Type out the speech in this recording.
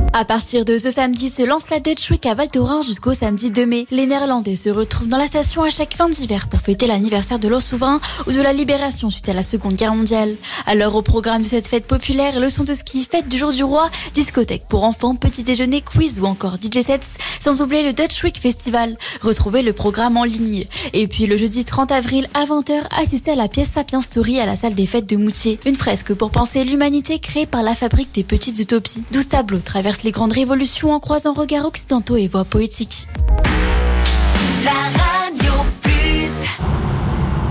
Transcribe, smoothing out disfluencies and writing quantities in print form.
À partir de ce samedi se lance la Dutch Week à Val Thorens jusqu'au samedi 2 mai. Les Néerlandais se retrouvent dans la station à chaque fin d'hiver pour fêter l'anniversaire de leur souverain ou de la libération suite à la Seconde Guerre mondiale. Alors au programme de cette fête populaire, leçons de ski, fête du jour du roi, discothèque pour enfants, petit déjeuner, quiz ou encore DJ sets, sans oublier le Dutch Week Festival. Retrouvez le programme en ligne. Et puis le jeudi 30 avril à 20h, assistez à la pièce Sapiens Story à la salle des fêtes de Moutier. Une fresque pour penser l'humanité créée par la fabrique des petites utopies. 12 tableaux traversent les grandes révolutions en croisant regards occidentaux et voix poétiques.